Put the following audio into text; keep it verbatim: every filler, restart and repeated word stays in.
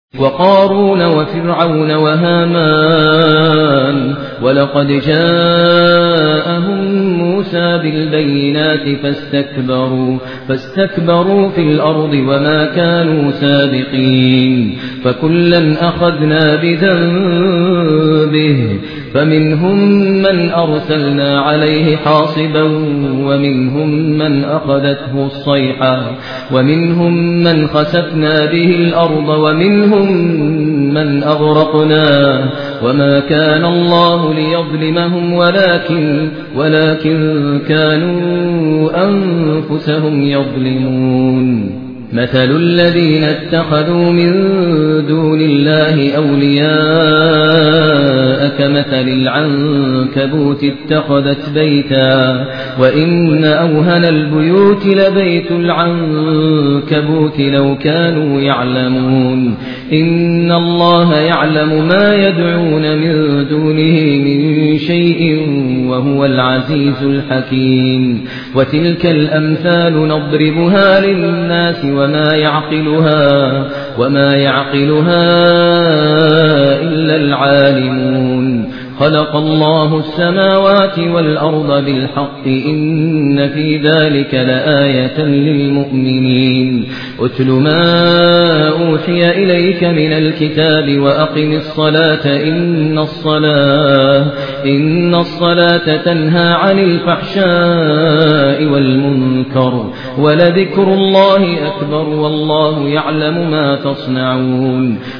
وقارون وفرعون وهامان ولقد جاءهم موسى بالبينات فاستكبروا, فاستكبروا في الأرض وما كانوا سابقين فكلا أخذنا بذنبه فمنهم من أرسلنا عليه حاصبا ومنهم من أخذته الصيحة ومنهم من خسفنا به الأرض ومنهم من أغرقنا وما كان الله ليظلمهم ولكن, ولكن كانوا أنفسهم يظلمون. مثل الذين اتخذوا من دون الله أولياء كمثل العنكبوت اتخذت بيتا وإن أوهن البيوت لبيت العنكبوت لو كانوا يعلمون. إن الله يعلم ما يدعون من دونه من شيء وهو العزيز الحكيم. وتلك الأمثال نضربها للناس وما يعقلها, وما يعقلها إلا العالمون. خلق الله السماوات والأرض بالحق إن في ذلك لآية للمؤمنين. أتل ما أوحي إليك من الكتاب وأقم الصلاة إن الصلاة, إن الصلاة تنهى عن الفحشاء والمنكر ولذكر الله أكبر والله يعلم ما تصنعون.